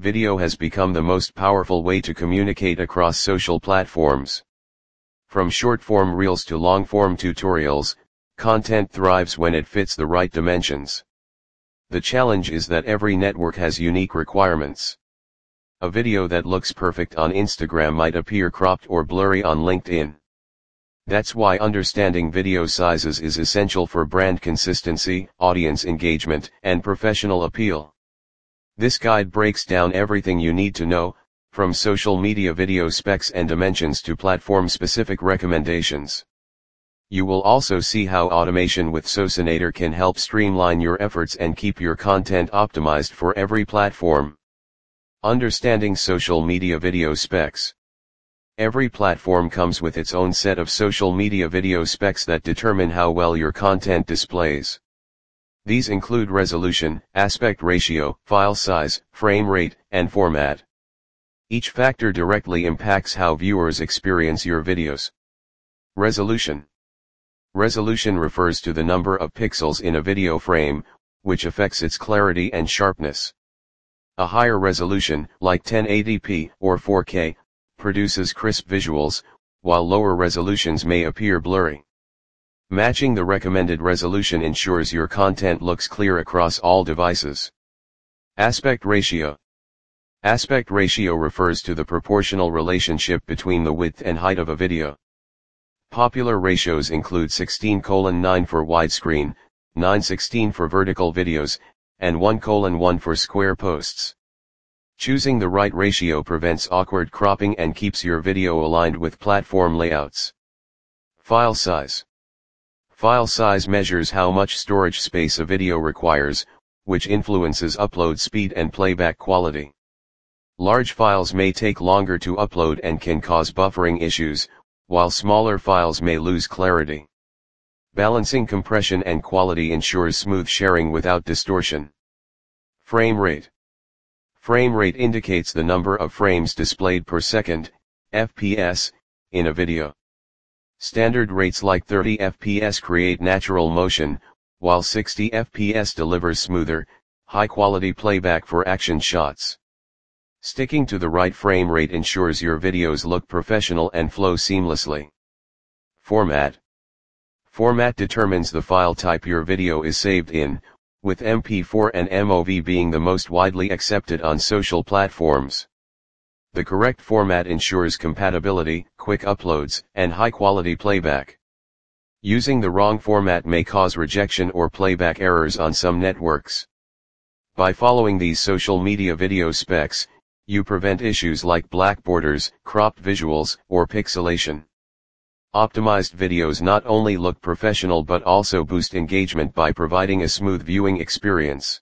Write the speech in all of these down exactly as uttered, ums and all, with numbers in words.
Video has become the most powerful way to communicate across social platforms. From short-form reels to long-form tutorials, content thrives when it fits the right dimensions. The challenge is that every network has unique requirements. A video that looks perfect on Instagram might appear cropped or blurry on LinkedIn. That's why understanding video sizes is essential for brand consistency, audience engagement, and professional appeal. This guide breaks down everything you need to know, from social media video specs and dimensions to platform-specific recommendations. You will also see how automation with Socinator can help streamline your efforts and keep your content optimized for every platform. Understanding social media video specs. Every platform comes with its own set of social media video specs that determine how well your content displays. These include resolution, aspect ratio, file size, frame rate, and format. Each factor directly impacts how viewers experience your videos. Resolution. Resolution refers to the number of pixels in a video frame, which affects its clarity and sharpness. A higher resolution, like ten eighty p or four K, produces crisp visuals, while lower resolutions may appear blurry. Matching the recommended resolution ensures your content looks clear across all devices. Aspect ratio. Aspect ratio refers to the proportional relationship between the width and height of a video. Popular ratios include sixteen to nine for widescreen, nine sixteen for vertical videos, and one to one for square posts. Choosing the right ratio prevents awkward cropping and keeps your video aligned with platform layouts. File size. File size measures how much storage space a video requires, which influences upload speed and playback quality. Large files may take longer to upload and can cause buffering issues, while smaller files may lose clarity. Balancing compression and quality ensures smooth sharing without distortion. Frame rate. Frame rate indicates the number of frames displayed per second, F P S, in a video. Standard rates like thirty F P S create natural motion, while sixty F P S delivers smoother, high-quality playback for action shots. Sticking to the right frame rate ensures your videos look professional and flow seamlessly. Format. Format determines the file type your video is saved in, with M P four and M O V being the most widely accepted on social platforms. The correct format ensures compatibility, quick uploads, and high-quality playback. Using the wrong format may cause rejection or playback errors on some networks. By following these social media video specs, you prevent issues like black borders, cropped visuals, or pixelation. Optimized videos not only look professional but also boost engagement by providing a smooth viewing experience.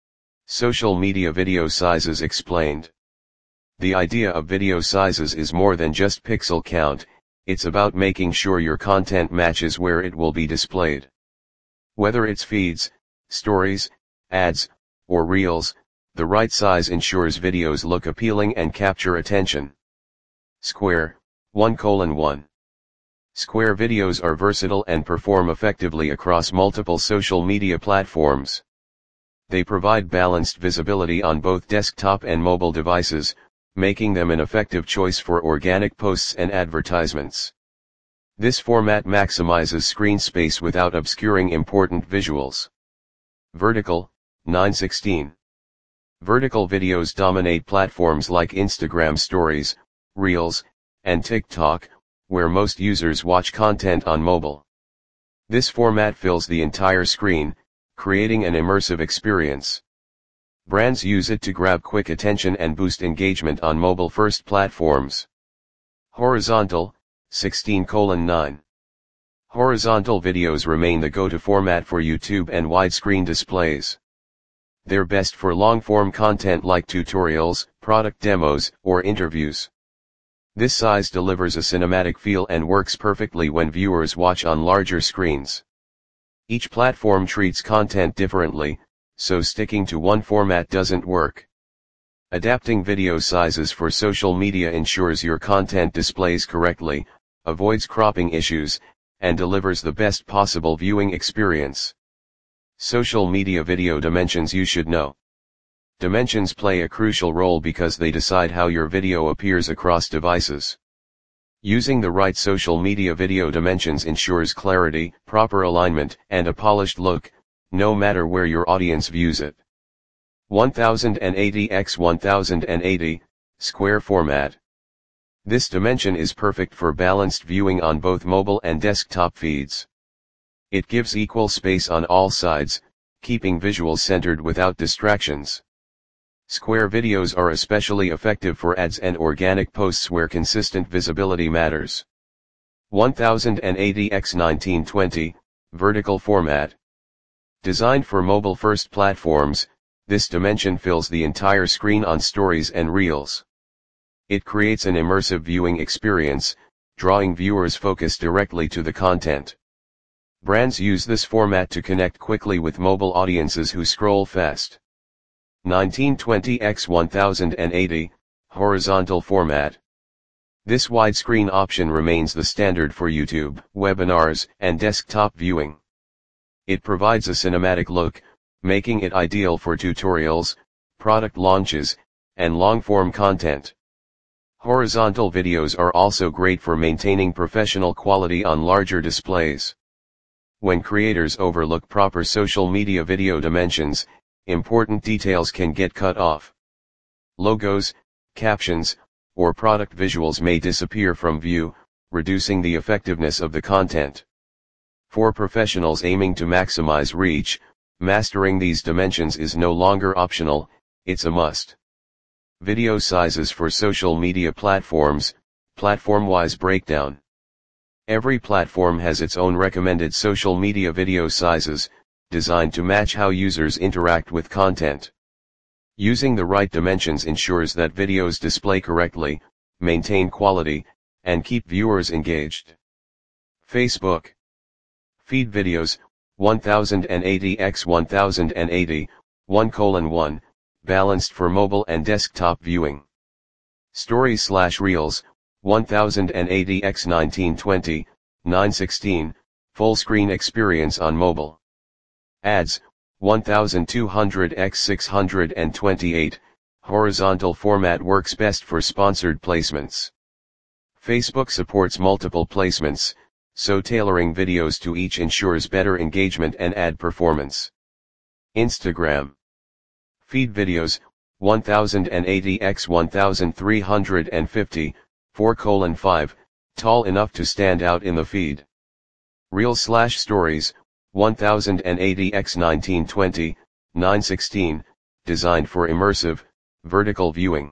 Social media video sizes explained. The idea of video sizes is more than just pixel count, it's about making sure your content matches where it will be displayed. Whether it's feeds, stories, ads, or reels, the right size ensures videos look appealing and capture attention. Square, one to one. Square videos are versatile and perform effectively across multiple social media platforms. They provide balanced visibility on both desktop and mobile devices, making them an effective choice for organic posts and advertisements. This format maximizes screen space without obscuring important visuals. Vertical, nine sixteen. Vertical videos dominate platforms like Instagram Stories, Reels, and TikTok, where most users watch content on mobile. This format fills the entire screen, creating an immersive experience. Brands use it to grab quick attention and boost engagement on mobile-first platforms. Horizontal, sixteen to nine. Horizontal videos remain the go-to format for YouTube and widescreen displays. They're best for long-form content like tutorials, product demos, or interviews. This size delivers a cinematic feel and works perfectly when viewers watch on larger screens. Each platform treats content differently, so sticking to one format doesn't work. Adapting video sizes for social media ensures your content displays correctly, avoids cropping issues, and delivers the best possible viewing experience. Social media video dimensions you should know. Dimensions play a crucial role because they decide how your video appears across devices. Using the right social media video dimensions ensures clarity, proper alignment, and a polished look, no matter where your audience views it. ten eighty by ten eighty, square format. This dimension is perfect for balanced viewing on both mobile and desktop feeds. It gives equal space on all sides, keeping visuals centered without distractions. Square videos are especially effective for ads and organic posts where consistent visibility matters. ten eighty by nineteen twenty, vertical format. Designed for mobile-first platforms, this dimension fills the entire screen on stories and reels. It creates an immersive viewing experience, drawing viewers' focus directly to the content. Brands use this format to connect quickly with mobile audiences who scroll fast. nineteen twenty by ten eighty, horizontal format. This widescreen option remains the standard for YouTube, webinars, and desktop viewing. It provides a cinematic look, making it ideal for tutorials, product launches, and long-form content. Horizontal videos are also great for maintaining professional quality on larger displays. When creators overlook proper social media video dimensions, important details can get cut off. Logos, captions, or product visuals may disappear from view, reducing the effectiveness of the content. For professionals aiming to maximize reach, mastering these dimensions is no longer optional, it's a must. Video sizes for social media platforms, platform-wise breakdown. Every platform has its own recommended social media video sizes, designed to match how users interact with content. Using the right dimensions ensures that videos display correctly, maintain quality, and keep viewers engaged. Facebook. Feed videos, ten eighty by ten eighty, one colon one, balanced for mobile and desktop viewing. Stories slash Reels, ten eighty by nineteen twenty, nine sixteen, full screen experience on mobile. Ads, twelve hundred by six twenty-eight, horizontal format works best for sponsored placements. Facebook supports multiple placements, so tailoring videos to each ensures better engagement and ad performance. Instagram. Feed videos, ten eighty by thirteen fifty, four colon five, tall enough to stand out in the feed. Reels slash Stories, ten eighty by nineteen twenty, nine sixteen, designed for immersive, vertical viewing.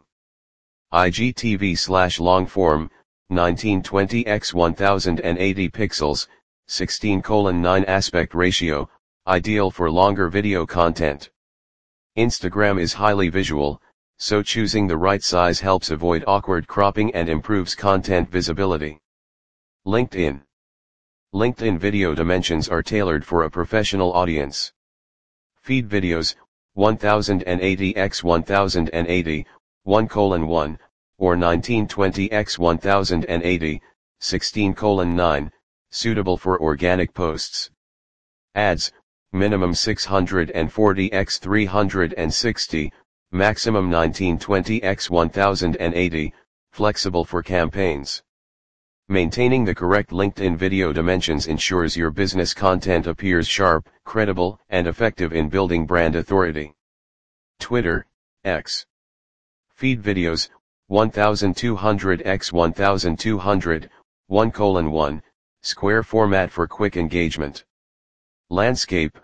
I G T V slash Longform, nineteen twenty by ten eighty pixels, sixteen colon nine aspect ratio, ideal for longer video content. Instagram is highly visual, so choosing the right size helps avoid awkward cropping and improves content visibility. LinkedIn. LinkedIn video dimensions are tailored for a professional audience. Feed videos, ten eighty by ten eighty, one colon one, or nineteen twenty by ten eighty, sixteen colon nine, suitable for organic posts. Ads, minimum six forty by three sixty, maximum nineteen twenty by ten eighty, flexible for campaigns. Maintaining the correct LinkedIn video dimensions ensures your business content appears sharp, credible, and effective in building brand authority. Twitter, X. Feed videos, twelve hundred by twelve hundred, one colon one, square format for quick engagement. Landscape,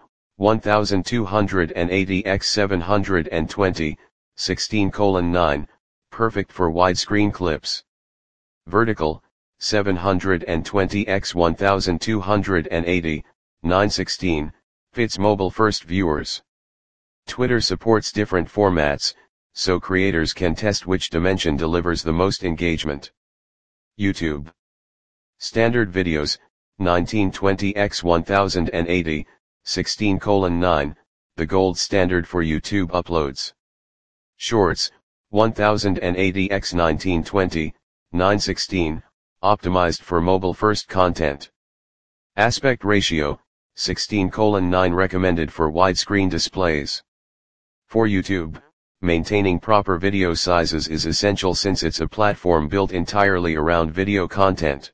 twelve eighty by seven twenty, sixteen colon nine, perfect for widescreen clips. Vertical, seven twenty by twelve eighty, nine sixteen, fits mobile-first viewers. Twitter supports different formats, so creators can test which dimension delivers the most engagement. YouTube. Standard videos, nineteen twenty by ten eighty, sixteen colon nine, the gold standard for YouTube uploads. Shorts, ten eighty by nineteen twenty, nine sixteen, optimized for mobile-first content. Aspect ratio, sixteen colon nine recommended for widescreen displays. For YouTube, maintaining proper video sizes is essential since it's a platform built entirely around video content.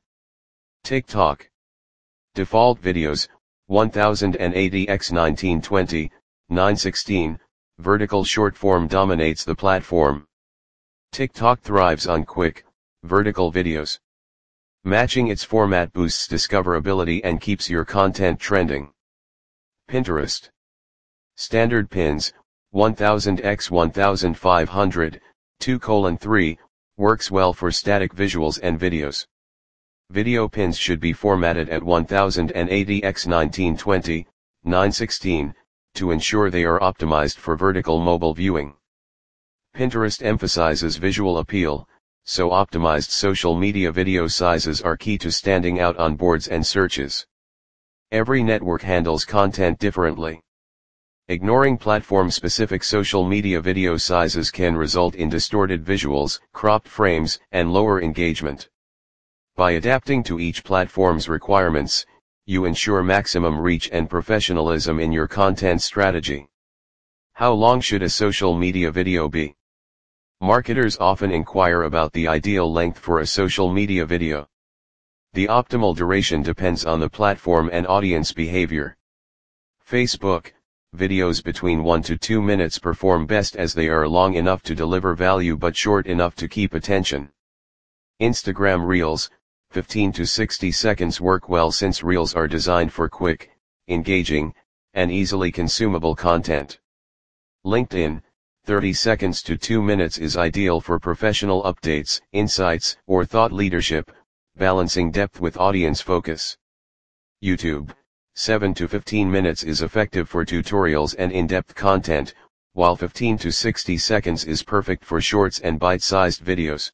TikTok. Default videos, ten eighty by nineteen twenty, nine sixteen, vertical short form dominates the platform. TikTok thrives on quick, vertical videos. Matching its format boosts discoverability and keeps your content trending. Pinterest. Standard pins, one thousand by fifteen hundred, two colon three, works well for static visuals and videos. Video pins should be formatted at ten eighty by nineteen twenty, nine sixteen, to ensure they are optimized for vertical mobile viewing. Pinterest emphasizes visual appeal, so optimized social media video sizes are key to standing out on boards and searches. Every network handles content differently. Ignoring platform-specific social media video sizes can result in distorted visuals, cropped frames, and lower engagement. By adapting to each platform's requirements, you ensure maximum reach and professionalism in your content strategy. How long should a social media video be? Marketers often inquire about the ideal length for a social media video. The optimal duration depends on the platform and audience behavior. Facebook. Videos between one to two minutes perform best as they are long enough to deliver value but short enough to keep attention. Instagram Reels, fifteen to sixty seconds work well since Reels are designed for quick, engaging, and easily consumable content. LinkedIn, thirty seconds to two minutes is ideal for professional updates, insights, or thought leadership, balancing depth with audience focus. YouTube. seven to fifteen minutes is effective for tutorials and in-depth content, while fifteen to sixty seconds is perfect for shorts and bite-sized videos.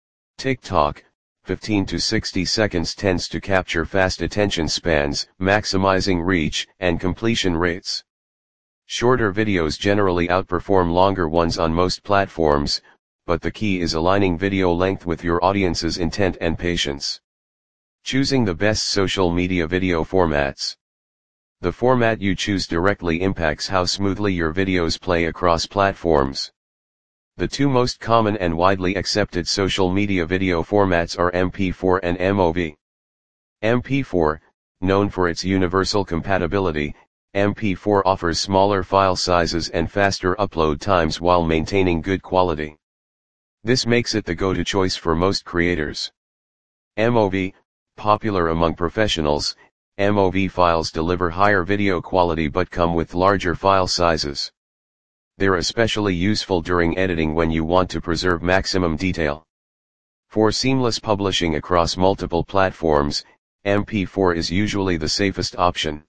TikTok, fifteen to sixty seconds tends to capture fast attention spans, maximizing reach and completion rates. Shorter videos generally outperform longer ones on most platforms, but the key is aligning video length with your audience's intent and patience. Choosing the best social media video formats. The format you choose directly impacts how smoothly your videos play across platforms. The two most common and widely accepted social media video formats are M P four and M O V. M P four, known for its universal compatibility, M P four offers smaller file sizes and faster upload times while maintaining good quality. This makes it the go-to choice for most creators. M O V, popular among professionals, M O V files deliver higher video quality but come with larger file sizes. They're especially useful during editing when you want to preserve maximum detail. For seamless publishing across multiple platforms, M P four is usually the safest option.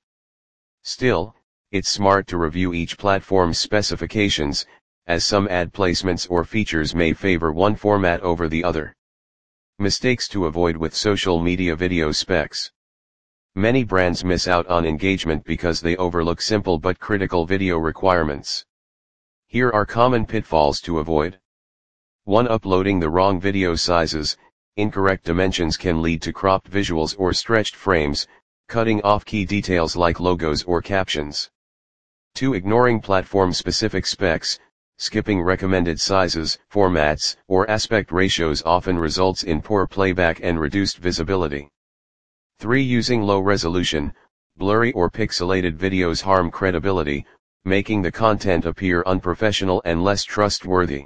Still, it's smart to review each platform's specifications, as some ad placements or features may favor one format over the other. Mistakes to avoid with social media video specs. Many brands miss out on engagement because they overlook simple but critical video requirements. Here are common pitfalls to avoid. one Uploading the wrong video sizes. Incorrect dimensions can lead to cropped visuals or stretched frames, cutting off key details like logos or captions. two Ignoring platform-specific specs. Skipping recommended sizes, formats, or aspect ratios often results in poor playback and reduced visibility. three Using low-resolution, blurry or pixelated videos harm credibility, making the content appear unprofessional and less trustworthy.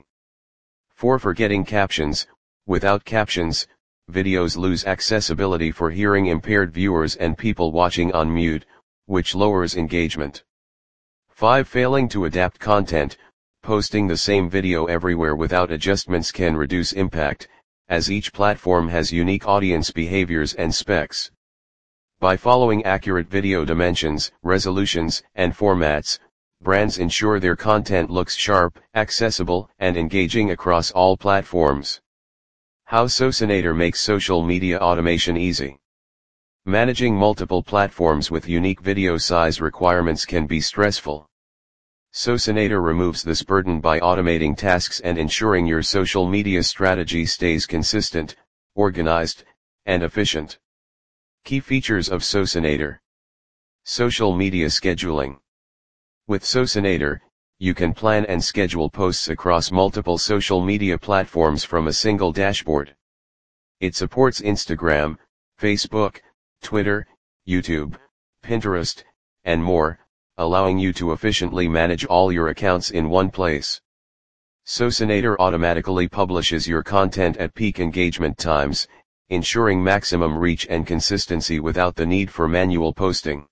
four Forgetting captions. Without captions, videos lose accessibility for hearing-impaired viewers and people watching on mute, which lowers engagement. five Failing to adapt content. Posting the same video everywhere without adjustments can reduce impact, as each platform has unique audience behaviors and specs. By following accurate video dimensions, resolutions, and formats, brands ensure their content looks sharp, accessible, and engaging across all platforms. How Socinator makes social media automation easy. Managing multiple platforms with unique video size requirements can be stressful. Socinator removes this burden by automating tasks and ensuring your social media strategy stays consistent, organized, and efficient. Key features of Socinator. Social media scheduling. With Socinator, you can plan and schedule posts across multiple social media platforms from a single dashboard. It supports Instagram, Facebook, Twitter, YouTube, Pinterest, and more, allowing you to efficiently manage all your accounts in one place. Socinator automatically publishes your content at peak engagement times, ensuring maximum reach and consistency without the need for manual posting.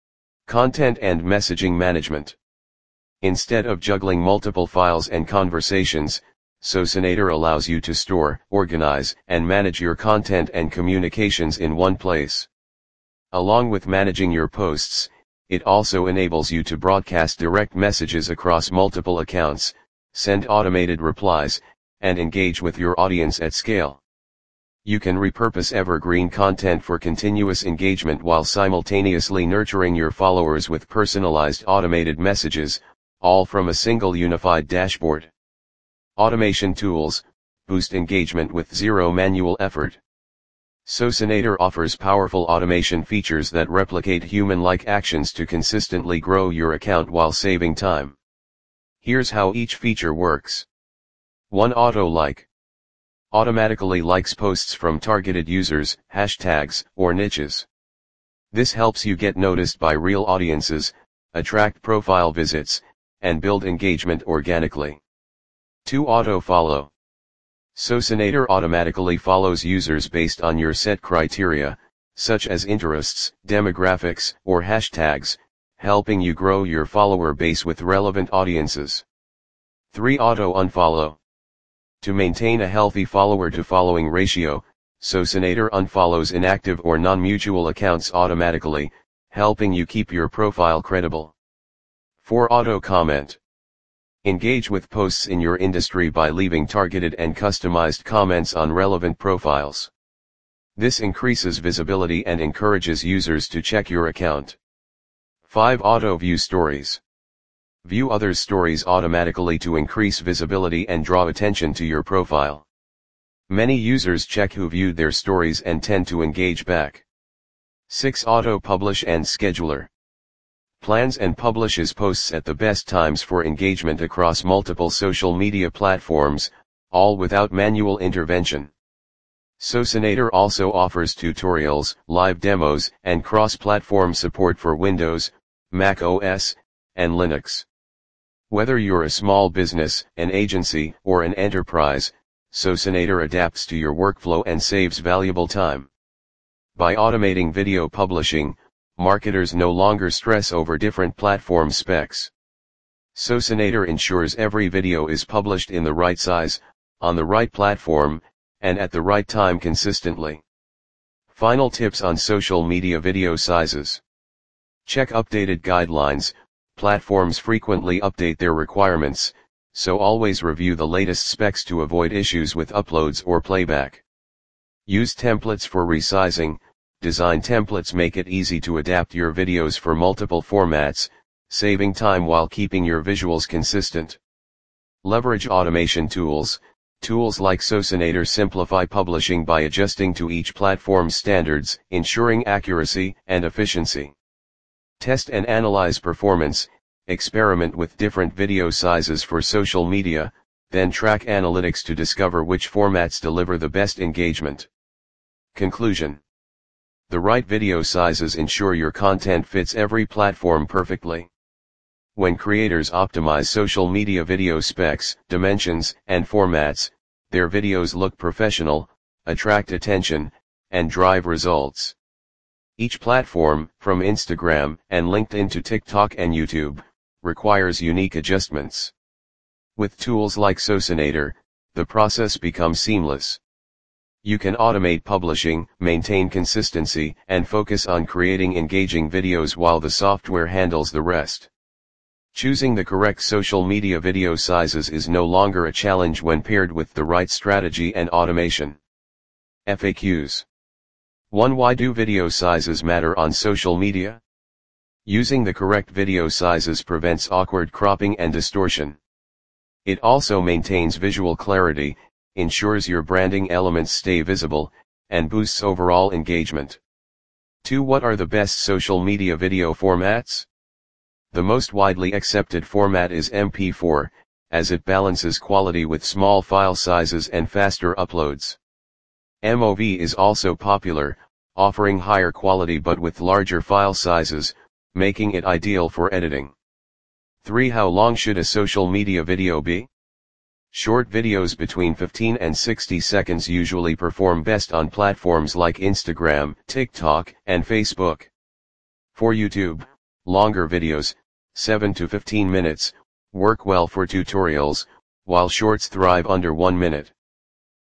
Content and messaging management. Instead of juggling multiple files and conversations, Socinator allows you to store, organize, and manage your content and communications in one place. Along with managing your posts, it also enables you to broadcast direct messages across multiple accounts, send automated replies, and engage with your audience at scale. You can repurpose evergreen content for continuous engagement while simultaneously nurturing your followers with personalized automated messages, all from a single unified dashboard. Automation tools boost engagement with zero manual effort. Socinator offers powerful automation features that replicate human-like actions to consistently grow your account while saving time. Here's how each feature works. one Auto Like. Automatically likes posts from targeted users, hashtags, or niches. This helps you get noticed by real audiences, attract profile visits, and build engagement organically. two Auto Follow. Socinator automatically follows users based on your set criteria, such as interests, demographics, or hashtags, helping you grow your follower base with relevant audiences. three Auto Unfollow. To maintain a healthy follower-to-following ratio, Socinator unfollows inactive or non-mutual accounts automatically, helping you keep your profile credible. four Auto Comment. Engage with posts in your industry by leaving targeted and customized comments on relevant profiles. This increases visibility and encourages users to check your account. five Auto View Stories. View others' stories automatically to increase visibility and draw attention to your profile. Many users check who viewed their stories and tend to engage back. six Auto Publish and Scheduler. Plans and publishes posts at the best times for engagement across multiple social media platforms, all without manual intervention. Socinator also offers tutorials, live demos, and cross-platform support for Windows, Mac O S, and Linux. Whether you're a small business, an agency, or an enterprise, Socinator adapts to your workflow and saves valuable time. By automating video publishing, marketers no longer stress over different platform specs. Socinator ensures every video is published in the right size, on the right platform, and at the right time consistently. Final tips on social media video sizes. Check updated guidelines. Platforms frequently update their requirements, so always review the latest specs to avoid issues with uploads or playback. Use templates for resizing. Design templates make it easy to adapt your videos for multiple formats, saving time while keeping your visuals consistent. Leverage automation tools. Tools like Socinator simplify publishing by adjusting to each platform's standards, ensuring accuracy and efficiency. Test and analyze performance. Experiment with different video sizes for social media, then track analytics to discover which formats deliver the best engagement. Conclusion. The right video sizes ensure your content fits every platform perfectly. When creators optimize social media video specs, dimensions, and formats, their videos look professional, attract attention, and drive results. Each platform, from Instagram and LinkedIn to TikTok and YouTube, requires unique adjustments. With tools like Socinator, the process becomes seamless. You can automate publishing, maintain consistency, and focus on creating engaging videos while the software handles the rest. Choosing the correct social media video sizes is no longer a challenge when paired with the right strategy and automation. F A Qs. one Why do video sizes matter on social media? Using the correct video sizes prevents awkward cropping and distortion. It also maintains visual clarity, ensures your branding elements stay visible, and boosts overall engagement. two What are the best social media video formats? The most widely accepted format is M P four, as it balances quality with small file sizes and faster uploads. M O V is also popular, offering higher quality but with larger file sizes, making it ideal for editing. three How long should a social media video be? Short videos between fifteen and sixty seconds usually perform best on platforms like Instagram, TikTok, and Facebook. For YouTube, longer videos, seven to fifteen minutes, work well for tutorials, while shorts thrive under one minute.